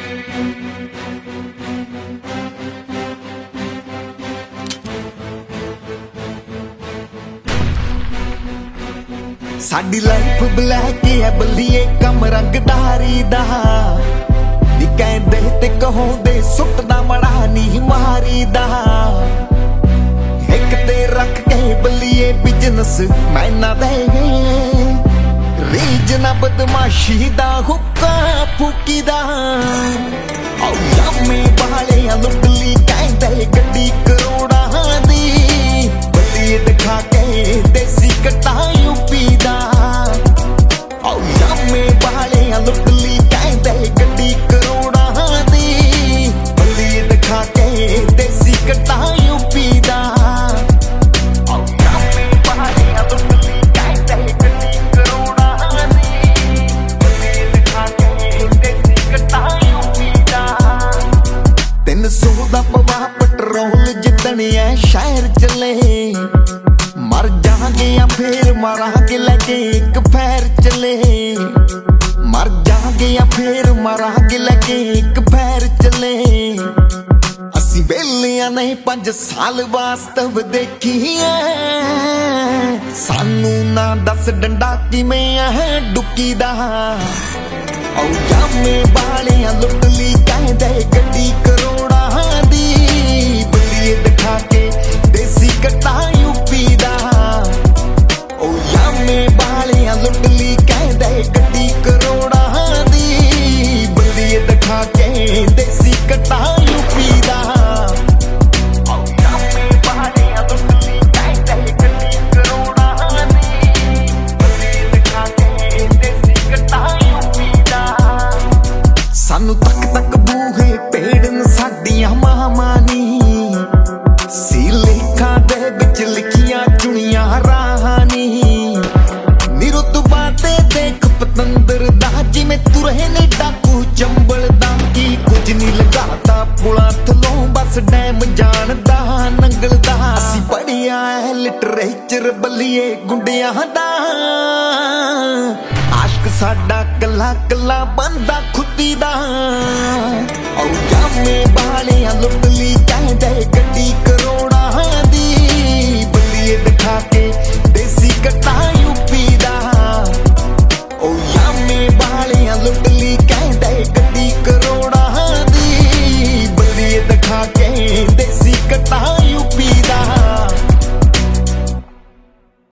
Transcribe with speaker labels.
Speaker 1: साडी life black है बल्लिए कम रंगदारी दा नी कहंदे ते कहोंदे सुटदा मड़ा नी मारी दा एक ते रख के बल्लिए बिजनेस मैं ना दे रीज ना बदमाशी दा हुक्का फूकी दा औ यामे बाले लुटली कहंदे गड्डी करोड़ा दी बल्लिए दिखा के देसी कट्टा यूपी दा औ यामे बाले लुटली कहंदे गड्डी करोड़ा दी बल्लिए दिखा के देसी कट्टा यूपी दा औ यामे बाले लुटली कहंदे गड्डी करोड़ा दी बल्लिए दिखा के देसी कट्टा यूपी दा 300 दा पवा पेट्रोल जितने है शहर चले मर जाएंगे या फिर मरांगे लगे एक पैर चले मर जाएंगे या फिर मरांगे लगे एक पैर चले असी बेलियां नहीं 5 साल वास्तव देखी है सानू ना दस डंडा किवें है डुकी दा औ जामे बालियां लुटली कहंदे गड्डी करोड़ा दी बल्लिए दिखा के देसी कट्टा यूपी दा ओ यामे बालियां लुटली कहंदे गड्डी करोड़ा दी बल्लिए दिखा के देसी कट्टा यूपी दा ओ यामे बालियां लुटली कहंदे गड्डी करोड़ा दी बल्लिए दिखा के देसी कट्टा यूपी दा सानू तक तक बूहे पेड़न साडियां मामा नी सी लेखां दे विच लिखियां चुनियां राहानी निरुतबा ते देख पतंदर दा जिवें तुरे ने डाकू चंबल दा की कुछ नहीं लगाता पुला थलों बस डैम जानदा नंगलदा असी पढ़िया है लिटरेचर बल्लिए गुंडियां दा आश्क साडा कला कला बंदा खुदी दा औ जामे बालियां लुटली कहंदे गड्डी करोड़ा दी बल्लिए दिखा के देसी कट्टा